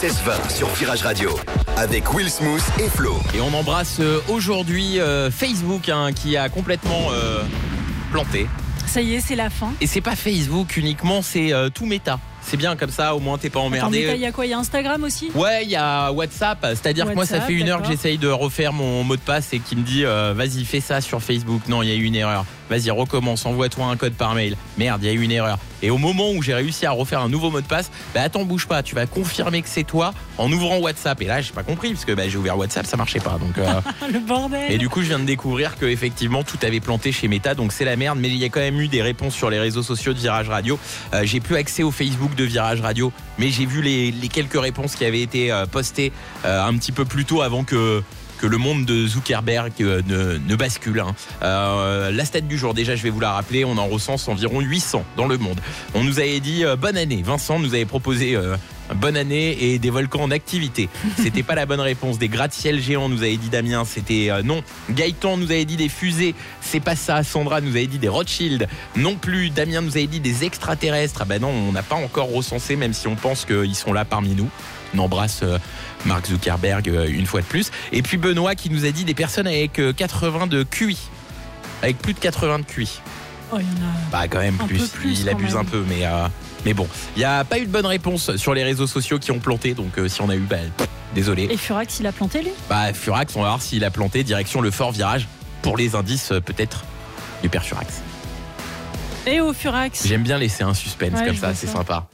16-20 sur Virage Radio avec Will Smooth et Flo. Et on embrasse aujourd'hui Facebook qui a complètement planté. Ça y est, c'est la fin. Et c'est pas Facebook uniquement, c'est tout méta. C'est bien comme ça, au moins t'es pas emmerdé. Il y a quoi? Il y a Instagram aussi? Ouais, il y a WhatsApp. C'est-à-dire que moi, ça fait 1 heure que j'essaye de refaire mon mot de passe et qui me dit vas-y, fais ça sur Facebook. Non, il y a eu une erreur. Vas-y, recommence, envoie-toi un code par mail. Merde, il y a eu une erreur. Et au moment où j'ai réussi à refaire un nouveau mot de passe, attends, bouge pas, tu vas confirmer que c'est toi en ouvrant WhatsApp. Et là, j'ai pas compris parce que j'ai ouvert WhatsApp, ça marchait pas. Donc le bordel. Et du coup, je viens de découvrir que effectivement tout avait planté chez Meta, donc c'est la merde. Mais il y a quand même eu des réponses sur les réseaux sociaux de Virage Radio. J'ai plus accès au Facebook de Virage Radio, mais j'ai vu les quelques réponses qui avaient été postées un petit peu plus tôt avant que le monde de Zuckerberg ne bascule. La stat du jour, déjà je vais vous la rappeler, on en recense environ 800 dans le monde. On nous avait dit bonne année. Vincent nous avait proposé bonne année et des volcans en activité. C'était pas la bonne réponse. Des gratte-ciel géants, nous avait dit Damien, c'était non. Gaëtan nous avait dit des fusées, c'est pas ça. Sandra nous avait dit des Rothschild, non plus. Damien nous avait dit des extraterrestres. Non, on n'a pas encore recensé, même si on pense qu'ils sont là parmi nous. On embrasse Mark Zuckerberg une fois de plus. Et puis Benoît qui nous a dit des personnes avec 80 de QI. Avec plus de 80 de QI. Oh, il y en a quand même plus. Lui, il abuse un peu, mais bon. Il n'y a pas eu de bonne réponse sur les réseaux sociaux qui ont planté. Donc si on a eu, désolé. Et Furax, il a planté lui? Furax, on va voir s'il a planté. Direction le fort virage pour les indices peut-être du père Furax. Et au Furax. J'aime bien laisser un suspense comme ça, c'est sympa.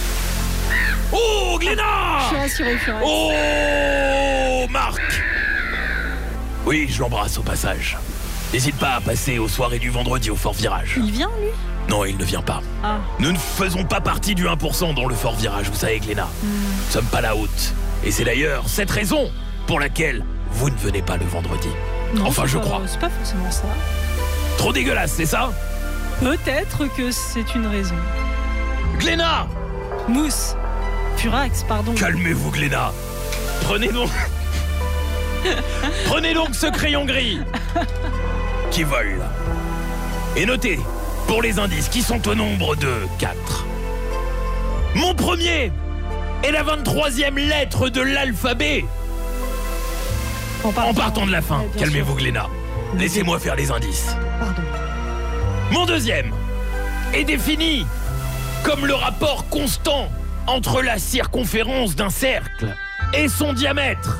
Oh, Glénat! Je suis rassuré, Furax. Oh, Marc! Oui, je l'embrasse au passage. N'hésite pas à passer aux soirées du vendredi au Fort Virage. Il vient, lui? Non, il ne vient pas. Ah. Nous ne faisons pas partie du 1% dans le Fort Virage, vous savez, Glénat. Nous ne sommes pas la haute. Et c'est d'ailleurs cette raison pour laquelle vous ne venez pas le vendredi. Non, enfin, je crois. C'est pas forcément ça. Trop dégueulasse, c'est ça? Peut-être que c'est une raison. Glénat! Mousse. Furax, pardon. Calmez-vous, Glénat. Prenez donc ce crayon gris qui vole. Et notez, pour les indices qui sont au nombre de 4. Mon premier est la 23e lettre de l'alphabet. En partant de la fin. Calmez-vous, Glénat. Laissez-moi faire les indices. Pardon. Mon deuxième est défini comme le rapport constant entre la circonférence d'un cercle et son diamètre.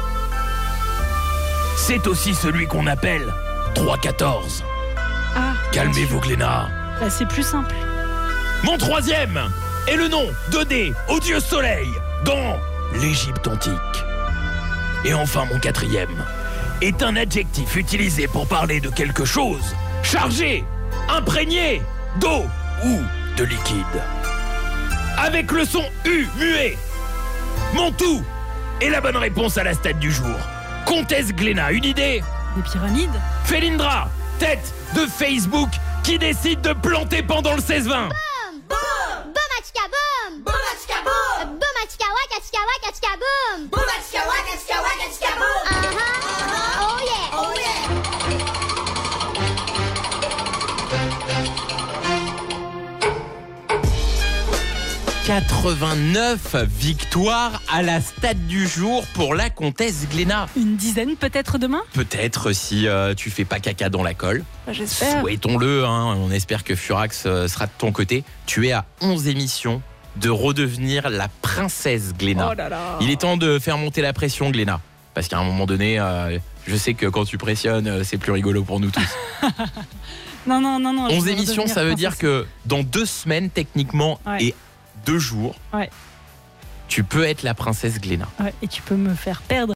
C'est aussi celui qu'on appelle 3,14. Calmez-vous, Glénat. C'est plus simple. Mon troisième est le nom donné au dieu soleil dans l'Égypte antique. Et enfin, mon quatrième est un adjectif utilisé pour parler de quelque chose chargé, imprégné d'eau ou de liquide. Avec le son U muet. Mon tout est la bonne réponse à la stat du jour. Comtesse Glénat, une idée? Des pyramides? Félindra, tête de Facebook qui décide de planter pendant le 16-20. Boum, boum, boum, boum, boum, boum, boum, boum, boum, oh yeah, oh yeah. 89 victoires à la stade du jour pour la comtesse Glénat. Une dizaine peut-être demain? Peut-être si tu fais pas caca dans la colle. J'espère. Souhaitons-le, on espère que Furax sera de ton côté. Tu es à 11 émissions de redevenir la princesse Glénat. Oh là là. Il est temps de faire monter la pression, Glénat. Parce qu'à un moment donné, je sais que quand tu pressionnes, c'est plus rigolo pour nous tous. Non. 11 émissions, ça veut dire que dans 2 semaines, techniquement, et 2 jours, tu peux être la princesse Glénat. Et tu peux me faire perdre.